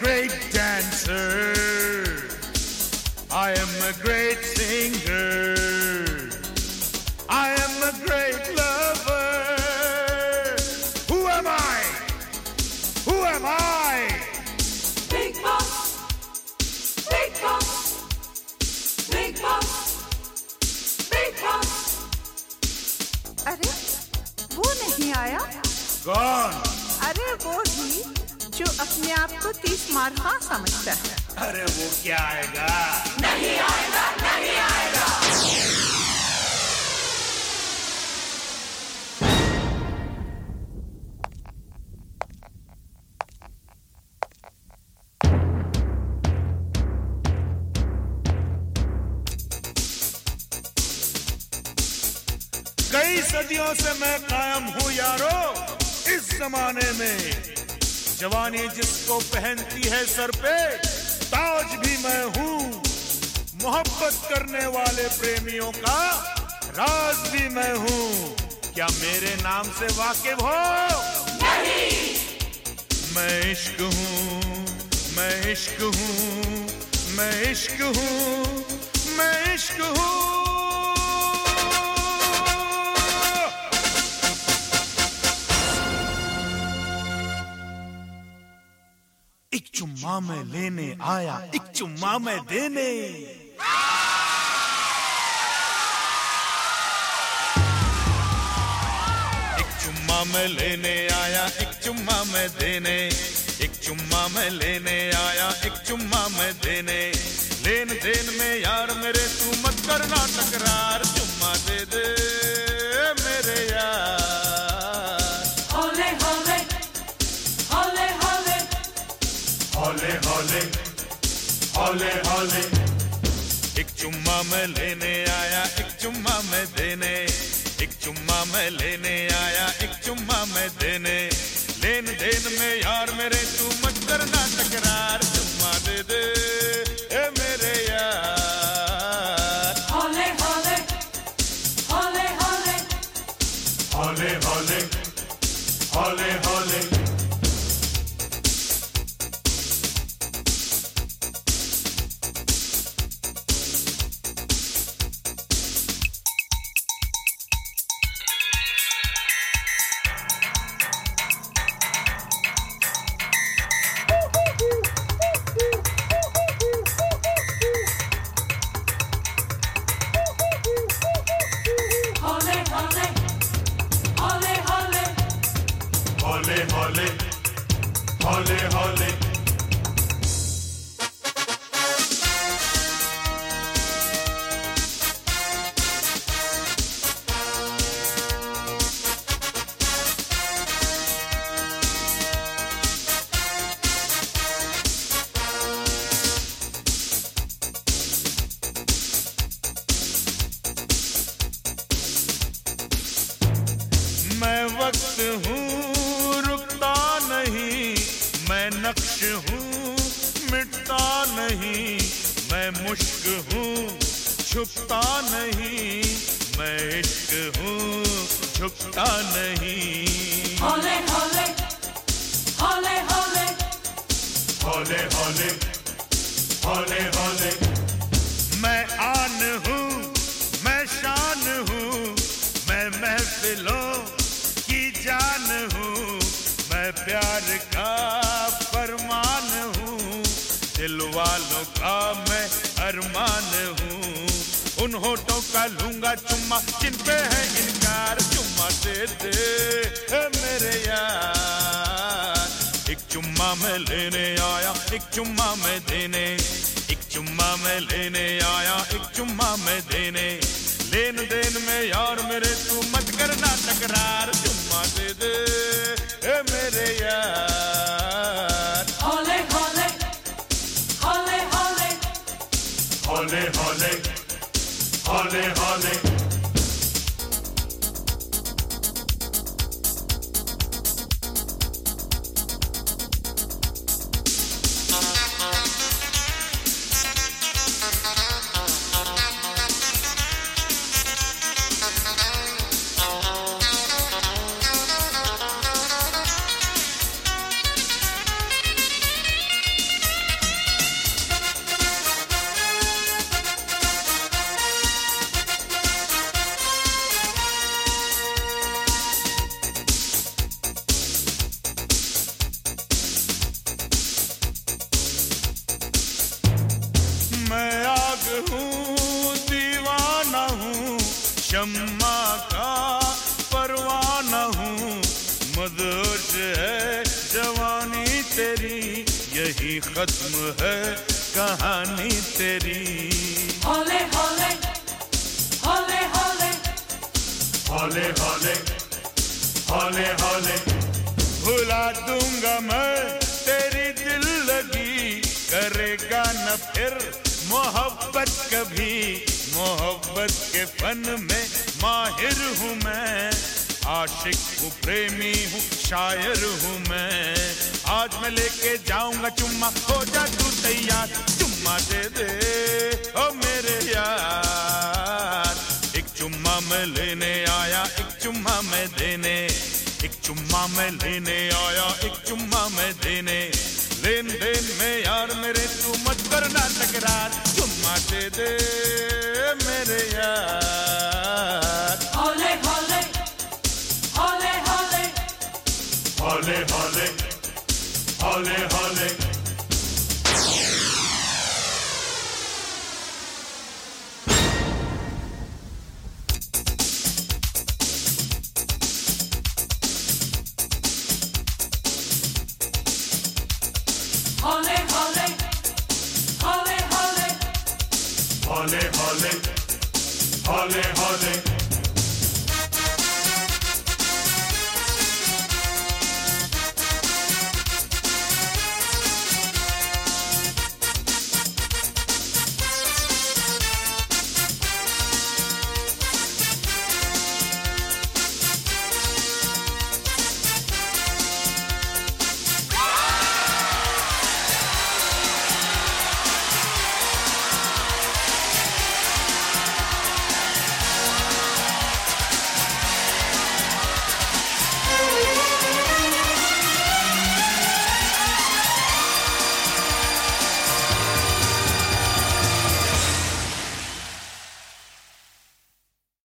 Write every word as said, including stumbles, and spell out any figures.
great dancer. I am a great singer. I am a great lover. Who am I? Who am I? Big boss. Big boss. Big boss. Big boss. अरे वो नहीं आया? कौन? अरे वो ही जो अपने आप को तीस मारखा समझता है। अरे वो क्या आएगा? नहीं आएगा, नहीं आएगा। कई सदियों से मैं कायम हूँ यारो इस जमाने में। जवानी जिसको पहनती है सर पे ताज भी मैं हूँ। मोहब्बत करने वाले प्रेमियों का राज भी मैं हूँ। क्या मेरे नाम से वाकिफ हो? नहीं। मैं इश्क हूँ, मैं इश्क हूँ, मैं इश्क हूँ, मैं इश्क हूँ। एक चुम्मा मैं लेने आया, एक चुम्मा मैं देने। एक चुम्मा मैं लेने आया, एक चुम्मा मैं देने। एक चुम्मा मैं लेने आया, एक चुम्मा मैं देने। लेन देन में यार मेरे तू मत करना तकरार। चुम्मा दे दे मेरे यार। होले होले होले होले हौले हौले हौले हौले। एक चुम्मा मैं लेने आया, एक चुम्मा मैं देने। एक चुम्मा मैं लेने आया, एक चुम्मा मैं देने। लेन देन में यार मेरे तू मत करना तकरार। चुम्मा दे दे ए मेरे यार। होले होले होले होले हौले हौले हौले हौले। होले होले होले होले हौले हौले हौले हौले। मैं वक्त हूँ रुकता नहीं, मैं नक्श हूँ मिटता नहीं। मैं मुश्क हूँ छुपता नहीं, मैं इश्क हूँ झुकता नहीं। होले होले होले होले हौले हौले हौले हौले। मैं आन हूँ मैं शान हूँ, मैं महफिलों की जान हूँ। मैं प्यार का फरमान हूँ, दिल वालों का मैं अरमान हूँ। उन होठों का लूंगा चुम्मा जिन पे है इनकार। चुम्मा दे दे ए मेरे यार। एक चुम्मा मैं लेने आया, एक चुम्मा मैं देने। एक चुम्मा मैं लेने आया, एक चुम्मा मैं देने। लेन देन में यार मेरे तू मत करना तकरार। चुम्मा दे दे ए मेरे यार। होले होले होले होले हौले हौले हौले हौले। ही खत्म है कहानी तेरी। होले होले होले होले होले होले होले होले भुला दूंगा मैं तेरी दिल लगी, करेगा न फिर मोहब्बत कभी। मोहब्बत के फन में माहिर हूँ मैं, आशिक हूँ प्रेमी हूँ शायर हूँ मैं। आज मैं लेके जाऊंगा चुम्मा, हो जा तू तैयार, चुम्मा दे दे ओ मेरे यार। एक चुम्मा मैं लेने आया, एक चुम्मा मैं देने, एक चुम्मा मैं लेने आया, एक चुम्मा मैं देने। लेन देन में यार मेरे तू मत करना तकरार, चुम्मा दे दे मेरे यार। होले होले होले होले होले होले होले होले होले होले होले होले होले होले होले होले